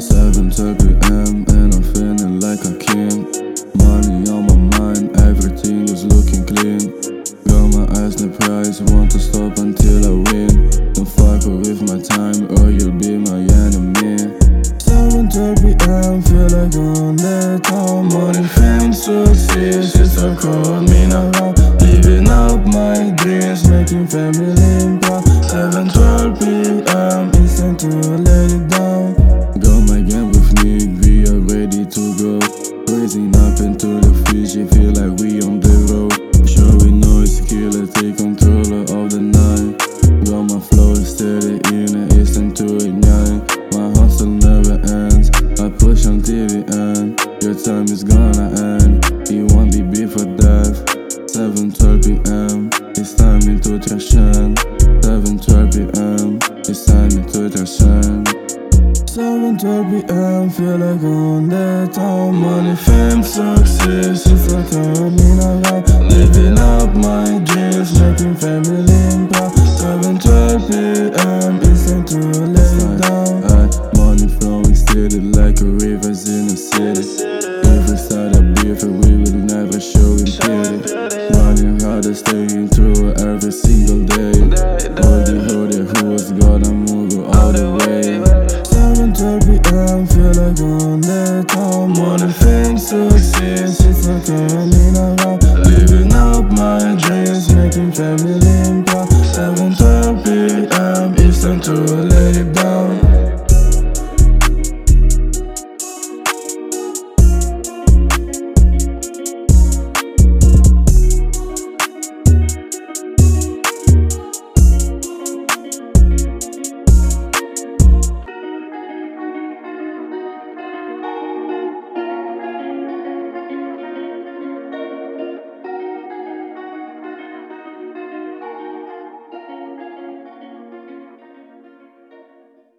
7:12 p.m. and I'm feeling like a king. Money on my mind, everything is looking clean. Got my eyes on the prize, want to stop until I win. Don't fuck with my time or you'll be my enemy. 7:12 p.m. feel like on the top. Money, fame, success, it's all called me now. Living up my dreams, making family proud. 7:12 p.m. it's time to let it down. Got my gang with me, we are ready to go. Raising up into the future, feel like we on the road. Showing no skill, I take control of the night. Got my flow steady in it, it's time to ignite. My hustle never ends, I push until the end. Your time is gonna end, you won't be before death. 7:12 p.m. it's time into transcend. 7:12 p.m. it's time into transcend. 7:12 p.m. feel like on the top. Money, fame, success, it's like a mina. Living up my dreams, making family proud. 7:12 p.m. it's time to lay it down. Money flowing steady like a river's in the city. Every side of beef, we will never show impurity. Running hard, staying true every single day. All the hoodie who was gonna move all the way. 7:12 p.m. feel like on the top. Money, fame, success, it's like a mina. Living up my dreams, making family proud. 7:12 p.m. it's time to let it down.